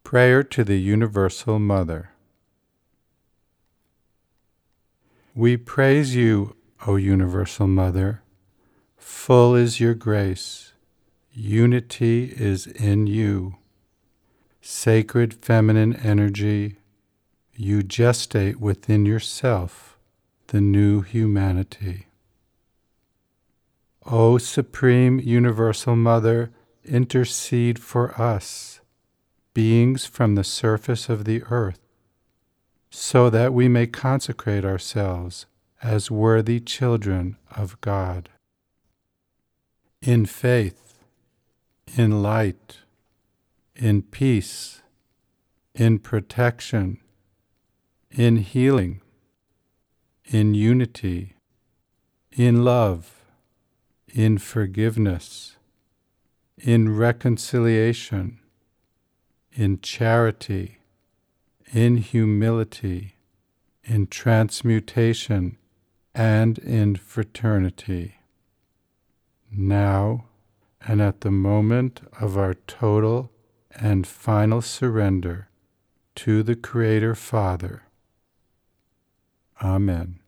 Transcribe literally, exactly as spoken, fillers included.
Prayer to the Universal Mother. We praise you, O Universal Mother. Full is your grace. Unity is in you. Sacred feminine energy, you gestate within yourself the new humanity. O Supreme Universal Mother, intercede for us, beings from the surface of the earth, so that we may consecrate ourselves as worthy children of God. In faith, in light, in peace, in protection, in healing, in unity, in love, in forgiveness, in reconciliation, in charity, in humility, in transmutation, and in fraternity. Now, and at the moment of our total and final surrender to the Creator Father. Amen.